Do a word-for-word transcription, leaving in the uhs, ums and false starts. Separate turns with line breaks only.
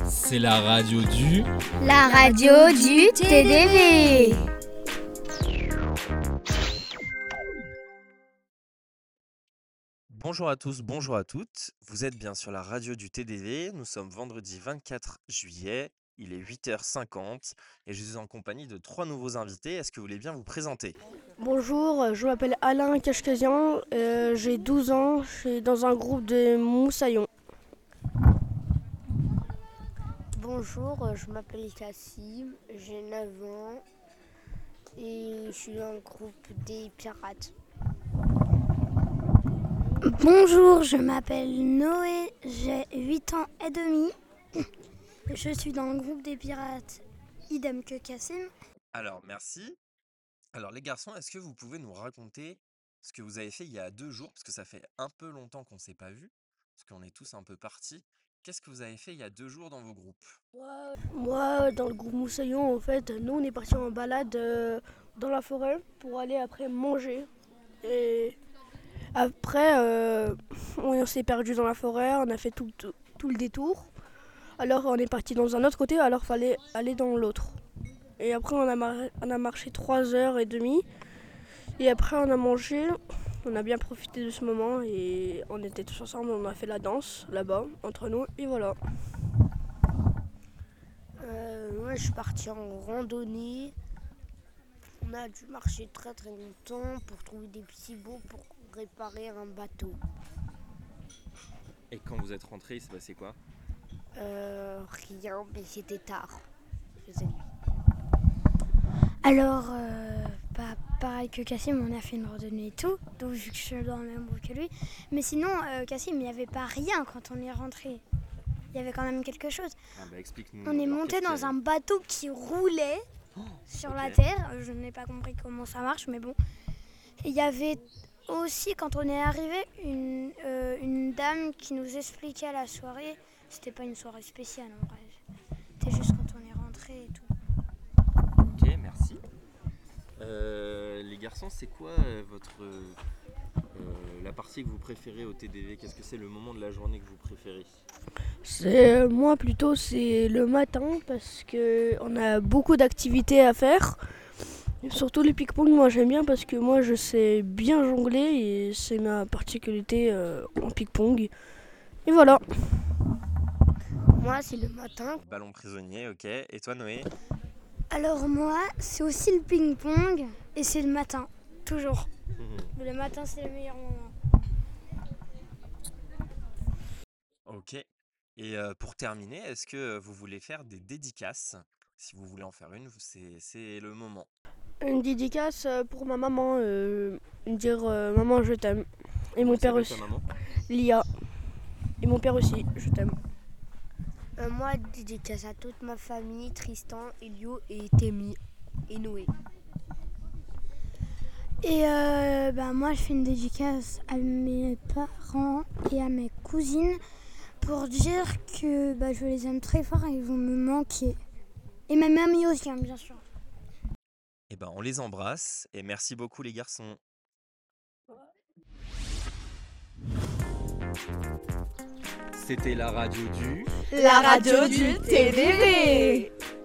C'est la radio du...
La radio du T D V.
Bonjour à tous, bonjour à toutes. Vous êtes bien sur la radio du T D V. Nous sommes vendredi vingt-quatre juillet. Il est huit heures cinquante et je suis en compagnie de trois nouveaux invités. Est-ce que vous voulez bien vous présenter ?
Bonjour, je m'appelle Alain Kashkazian, euh, j'ai douze ans, je suis dans un groupe de Moussaillon.
Bonjour, je m'appelle Cassim, j'ai neuf ans et je suis dans le groupe des pirates.
Bonjour, je m'appelle Noé, j'ai huit ans et demi. Je suis dans le groupe des pirates, idem que Cassim.
Alors, merci. Alors, les garçons, est-ce que vous pouvez nous raconter ce que vous avez fait il y a deux jours ? Parce que ça fait un peu longtemps qu'on ne s'est pas vus, parce qu'on est tous un peu partis. Qu'est-ce que vous avez fait il y a deux jours dans vos groupes ?
Moi, dans le groupe Moussaillon, en fait, nous on est partis en balade euh, dans la forêt pour aller après manger. Et après, euh, on s'est perdu dans la forêt, on a fait tout, tout, tout le détour. Alors on est parti dans un autre côté, alors il fallait aller dans l'autre. Et après on a, mar- on a marché trois heures et demie. Et après on a mangé, on a bien profité de ce moment et on était tous ensemble, on a fait la danse là-bas, entre nous, et voilà.
Euh, moi je suis partie en randonnée. On a dû marcher très très longtemps pour trouver des petits bouts pour réparer un bateau.
Et quand vous êtes rentrés, il s'est passé quoi ?
Euh, rien, mais c'était tard. Je faisais nuit.
Alors, euh, bah, pareil que Cassim, on a fait une randonnée et tout, donc vu que je suis dans le même groupe que lui. Mais sinon, euh, Cassim, il n'y avait pas rien quand on est rentré. Il y avait quand même quelque chose.
Ah bah, explique-nous.
On est
alors,
monté
qu'est-ce qu'il y
dans
avait ?
un bateau qui roulait sur
ok.
la terre. Je n'ai pas compris comment ça marche, mais bon. Et il y avait aussi, quand on est arrivé, une, euh, une dame qui nous expliquait la soirée. C'était pas une soirée spéciale en vrai. C'était juste quand on est rentré et tout.
Ok, merci. Euh, les garçons, c'est quoi euh, votre euh, euh, la partie que vous préférez au T D V ? Qu'est-ce que c'est le moment de la journée que vous préférez ?
C'est, euh, moi plutôt c'est le matin parce qu'on a beaucoup d'activités à faire. Et surtout le ping-pong, moi j'aime bien parce que moi je sais bien jongler et c'est ma particularité euh, en ping-pong. Et voilà.
Moi c'est le matin.
Ballon prisonnier, ok. Et toi, Noé ?
Alors moi, c'est aussi le ping-pong et c'est le matin, toujours. Mais le matin, c'est le meilleur moment.
Ok. Et euh, pour terminer, est-ce que vous voulez faire des dédicaces ? Si vous voulez en faire une, c'est, c'est le moment.
Une dédicace euh, pour ma maman, euh, dire euh, maman je t'aime. Et
Comment
mon
elle
père
s'appelle,
aussi.
ta maman ?
Lia. Et mon père aussi, je t'aime.
Euh, moi dédicace à toute ma famille, Tristan, Elio et Témi et Noé.
Et euh, bah, moi, je fais une dédicace à mes parents et à mes cousines pour dire que bah, je les aime très fort et ils vont me manquer. Et ma mamie aussi, hein, bien sûr.
Eh ben, on les embrasse et merci beaucoup les garçons. C'était la radio du...
La radio du T D V.